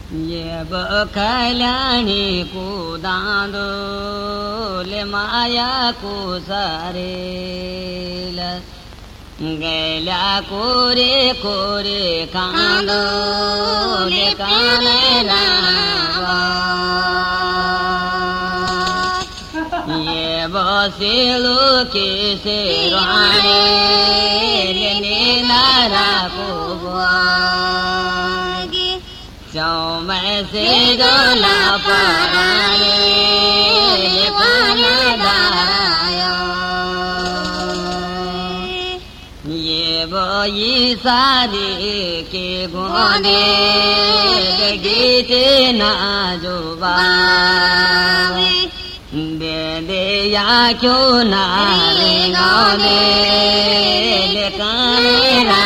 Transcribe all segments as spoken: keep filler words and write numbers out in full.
ये बखल्याणी कुदांदो ले माया कुसारेल गेल्या कोरे कोरे कांदो ले कानला ये बसेलो के से राणे ले नीला कुबागी जाओ मैं से डोला पराने ले पाना दाया ये बोई सारी के गोने गीते ना जो बावे दे दे या क्यों ना रे गाने ले काना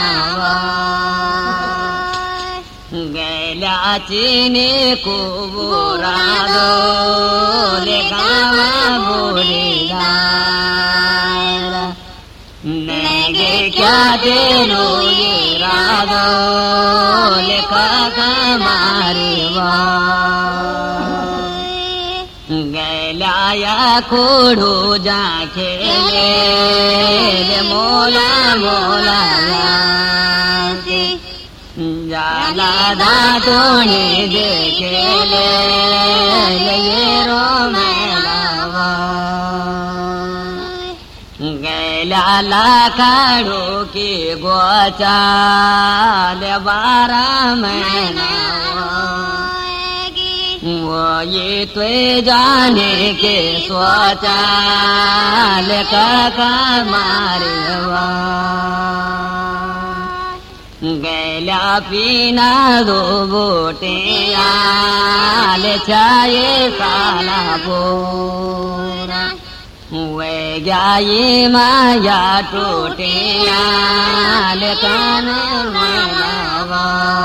चीने को बोरा दो ले गावा बोलेगा नेगे क्या देनो ये रादो ले काका मारेवा गैलाया खोड़ो जा खेले ले मोला मोला जाला दातोनी देखे ले ये रो मेलावा गैला लाखाड़ो की गोचा ले बारा महीना वो ये त्वे जाने के सोचा ले काका मारेवा गैला पीना दो बोटे आल चाये साला बोरा वे गाये माया टोटे आल कान मलावा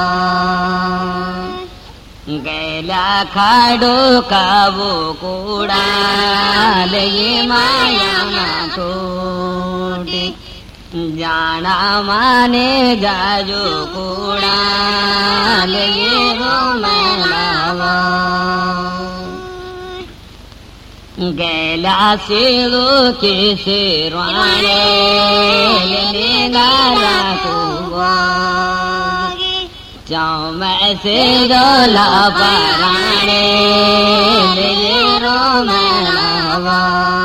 गैला खाड़ो का वो कूड़ा ले माया ना टोटे जाना माने जाजो कूड़ा ले रो मेलावा गैला सेलो के शेरवाने ले गाला कुआ जाओ मैं से डोला पराने ले रो मेलावा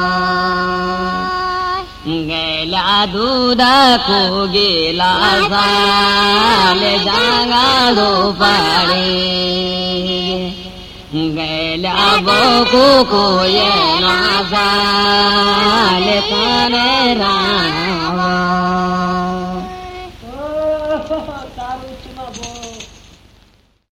गैला दूधा को गेला साल जागा दो पाड़े गैला बोको को ये नासाल तारे रावा